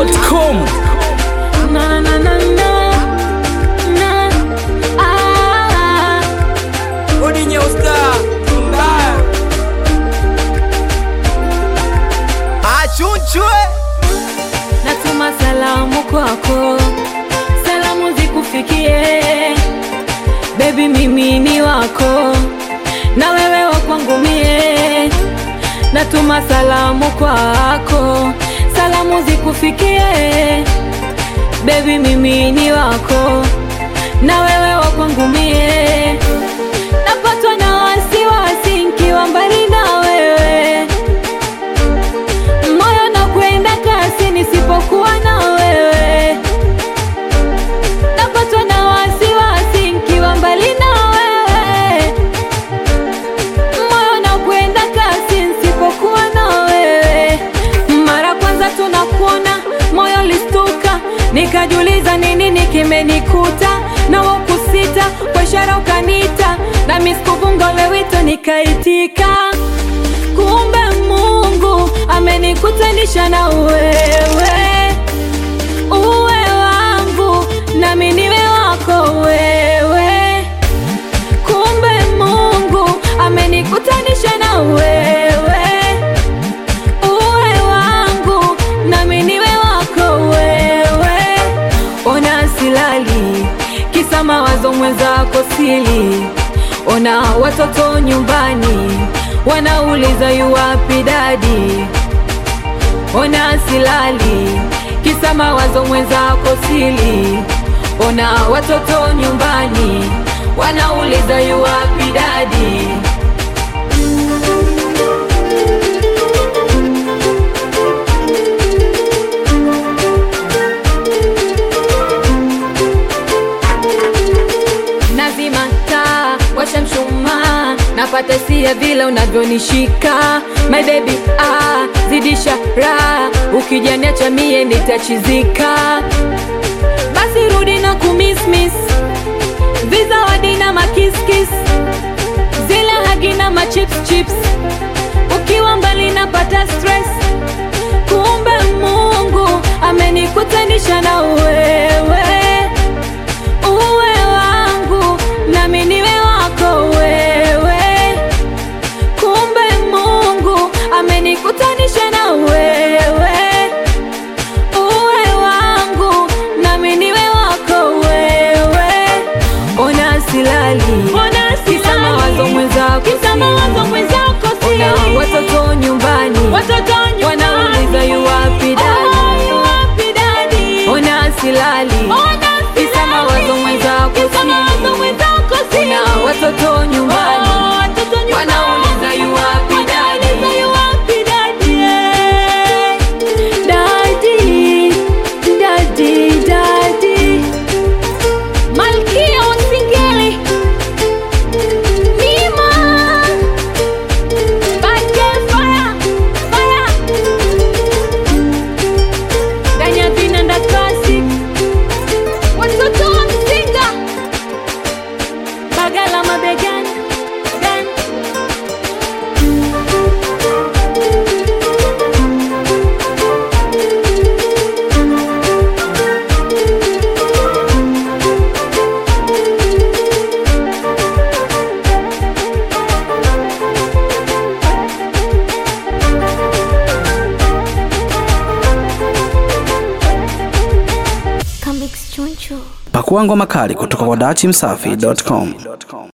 dachimsafi.com. Na na na na na Odinyo Star mbaya achunchwe. natuma salamu kwako, salamu zikufikie baby, mimi ni wako na wewe wa kwangu mie. Natuma salamu kwako, salamu zikufikie baby, mimi ni wako na wewe wa kwangu mie. Napatwa na wasiwasi nikiwa mbali na wewe, moyo na kwenda kasi nisipokuwa na wewe. Napatwa na wasiwasi nikiwa mbali na wewe, moyo na kwenda kasi nisipokuwa na wewe. Mara kwanza tunakuona moyo listuka, nikajiuliza nini kimenikuta, na wakusita kwa ishara ukanita, na miskuvunga wewito nikaitika. Kumbe Mungu amenikutanisha na wewe, uwe wangu nami niwe wako wewe. Kumbe Mungu amenikutanisha na wewe, uwe wangu nami niwe wako wewe. Ona silali kisa mawazo mwenzako sili, ona watoto nyumbani wanauliza yu wapi dadi. Ona silali kisa mawazo mwenzako sili, ona watoto nyumbani wanauliza yu wapi dadi. Nazima taa, washa mshumaa, napata hisia vile unavyonishika my baby, zidisha raha, ukijaniacha mie nitachizika. Basi rudi na kumismis, visa wadi na makiskis, zile hagi na machips, ukiwa mbali napata stress. Kumbe Mungu amenikutanisha na wewe, uwe wangu nami niwe wako wewe. Kumbe Mungu amenikutanisha na wewe, uwe wangu nami niwe wako wewe. Ona silali kisa mawazo mwenzako sili, ona watoto nyumbani wanauliza yu wapi dadi. Ona silali kisa mawazo mwenzako sili, ona watoto nyumbani wanauliza yu wapi dadi. Daddy Malkia wa Singeli, Mima Bake fire Danya Vinanda Classic, watoto wa Msinga, Bagala mabegani gan. Pakua ngoma kali kutoka kwa dachimsafi.com.